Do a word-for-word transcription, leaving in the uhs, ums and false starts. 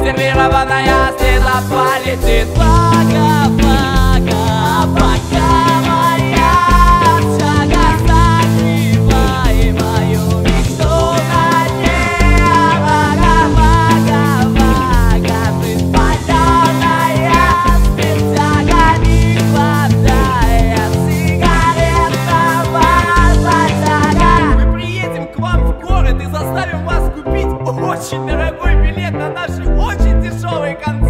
Консервированная стрела полетит. Пока, пока, пока моя шага закрывай мою мечту на небо. Пока, пока, ты спаленная, спиртяга не хватает сигаретного зажага. Мы приедем к вам в город и заставим вас купить очень дорогой билет на наши очень дешевые концерты.